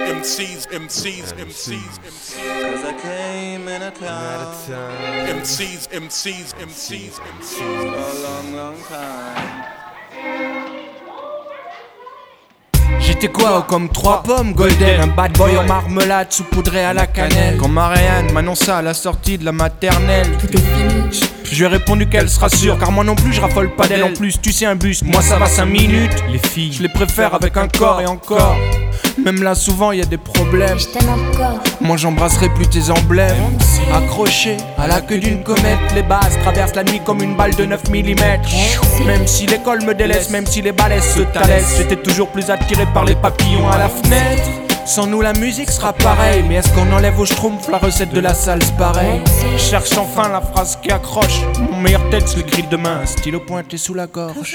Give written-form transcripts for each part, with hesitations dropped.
Cause I came in a cloud. MCs. For a long time. J'étais quoi, comme 3 pommes golden, un bad boy en marmelade saupoudré à la cannelle. Quand Marianne m'annonça à la sortie de la maternelle, Tout est fini. je lui ai répondu qu'elle sera sûre, car moi non plus je raffole pas d'elle. En plus tu sais un bus, moi ça va 5 minutes. Les filles, je les préfère avec un corps et encore. Même là souvent y a des problèmes. Je t'aime encore. Moi j'embrasserai plus tes emblèmes. Accroché à la queue d'une comète, les bases traversent la nuit comme une balle de 9 mm. Même si l'école me délaisse, même si les balais se talaissent, j'étais toujours plus attiré par les papillons à la fenêtre. Sans nous la musique sera pareille, mais est-ce qu'on enlève au schtroumpf la recette de la salse pareil? Je cherche enfin la phrase qui accroche. Mon meilleur texte l'écrit demain, stylo pointé sous la gorge.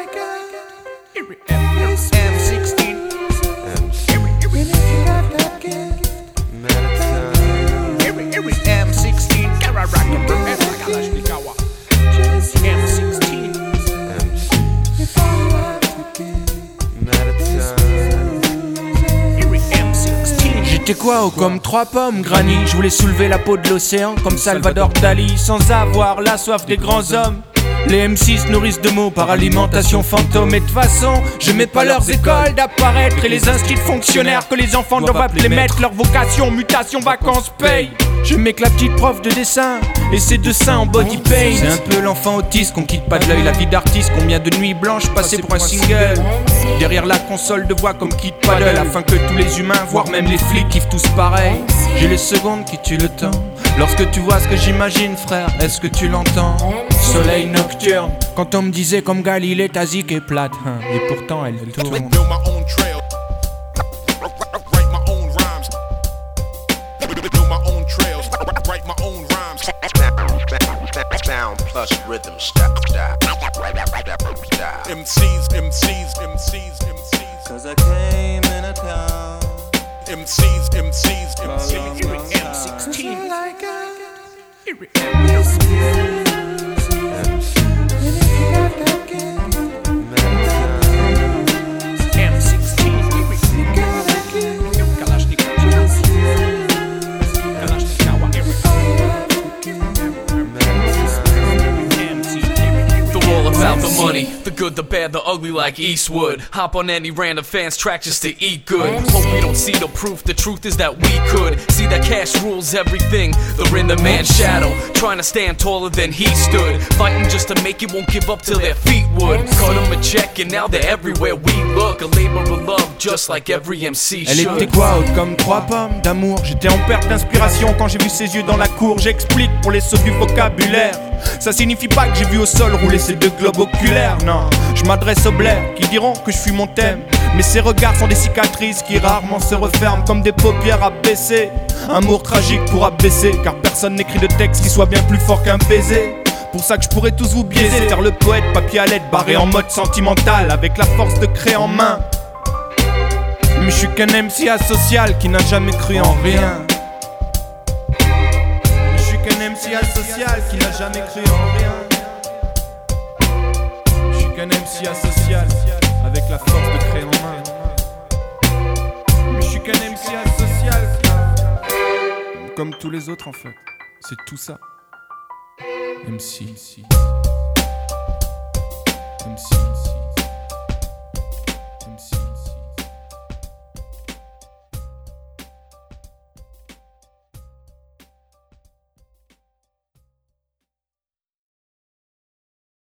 J'étais quoi, comme 3 pommes granny. Je voulais soulever la peau de l'océan comme Salvador Dali, sans avoir la soif des grands hommes. Les M6 nourrissent de mots par alimentation fantôme. Et de toute façon, je mets pas leurs écoles d'apparaître et les instituts fonctionnaires que les enfants doivent appeler maîtres. Leur vocation, mutation, vacances, paye. Je mets que la petite prof de dessin et ses deux seins en body paint. C'est un peu l'enfant autiste qu'on quitte pas de l'œil la vie d'artiste. Combien de nuits blanches passées pour un single derrière la console de voix comme Kid Paddle, afin que tous les humains, voire même les flics, kiffent tous pareil. J'ai les secondes qui tuent le temps. Lorsque tu vois ce que j'imagine, frère, est-ce que tu l'entends? Soleil nocturne, quand on me disait comme Galilée ta zik est plate, hein, et pourtant elle tourne. Build my own trail. Write my own rhymes. Build my own trails. Write my own rhymes. Sound plus rhythm, step, step. MCs. Cause I came in a cloud. MCs. For a long time. About the money, the good, the bad, the ugly like Eastwood. Hop on any random fan's track just to eat good. Hope we don't see the proof, the truth is that we could see that cash rules everything. They're in the man's shadow, trying to stand taller than he stood. Fighting just to make it, won't give up till their feet would. Cut them a check and now they're everywhere we look. A labor of love just like every MC Elle should. était quoi, haute comme 3 pommes d'amour. J'étais en perte d'inspiration quand j'ai vu ses yeux dans la cour. J'explique pour les sauts du vocabulaire. Ça signifie pas que j'ai vu au sol rouler ces 2 globes oculaires. Non, je m'adresse aux blairs qui diront que je suis mon thème. Mais ces regards sont des cicatrices qui rarement se referment comme des paupières abaissées. Amour tragique pour abaisser, car personne n'écrit de texte qui soit bien plus fort qu'un baiser. Pour ça que je pourrais tous vous biaiser, faire le poète papier à lettres barré en mode sentimental, avec la force de créer en main. Mais je suis qu'un MC asocial qui n'a jamais cru en rien. Je suis qu'un MC asocial qui n'a jamais cru en rien. Je suis qu'un MC asocial avec la force de créer en main. Je suis qu'un MC asocial comme tous les autres en fait. C'est tout ça. MC. MC.